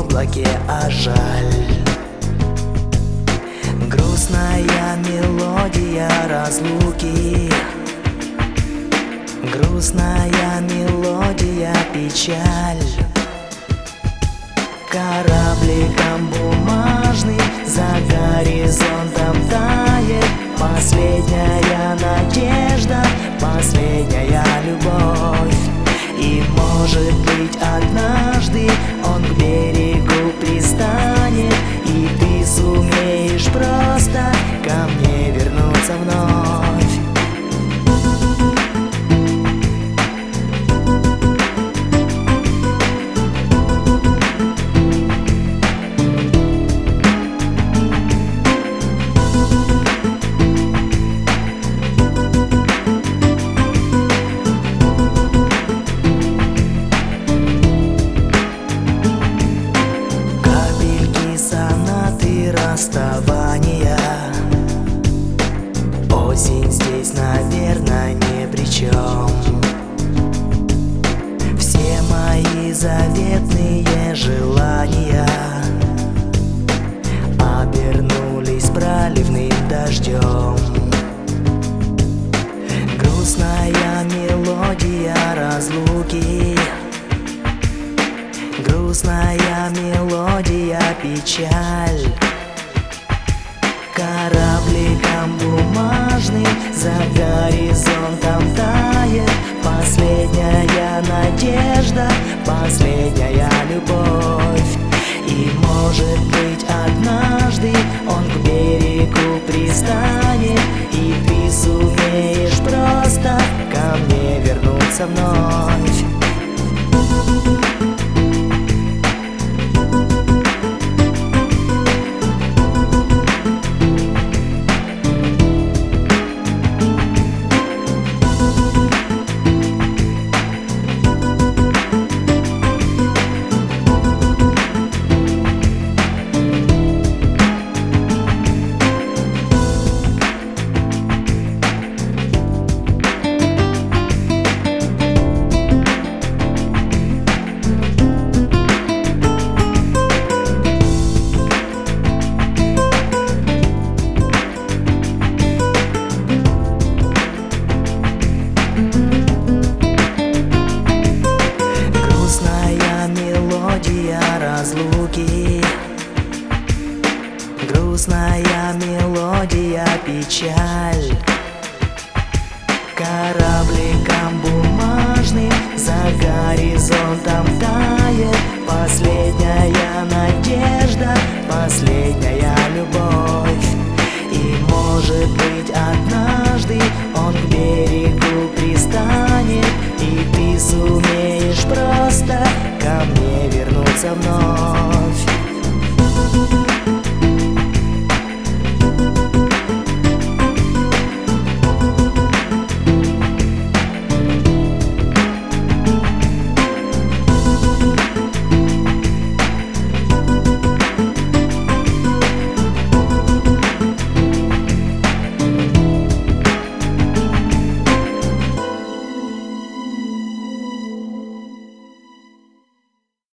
облаке, а жаль. Грустная мелодия разлуки, грустная мелодия печаль. Корабликом бумажным за горизонтом тает последняя надежда, последняя любовь. И может быть однажды он к берегу пристанет, и ты сумеешь просто ко мне вернуться вновь. Расставания. Осень здесь, наверное, ни при чем. Все мои заветные желания обернулись проливным дождем. Грустная мелодия разлуки, грустная мелодия печаль. Корабликом бумажным за горизонтом тает последняя надежда, последняя любовь. И может быть однажды он к берегу пристанет, и ты сумеешь просто ко мне вернуться вновь. Разлуки, грустная мелодия печаль. Кораблика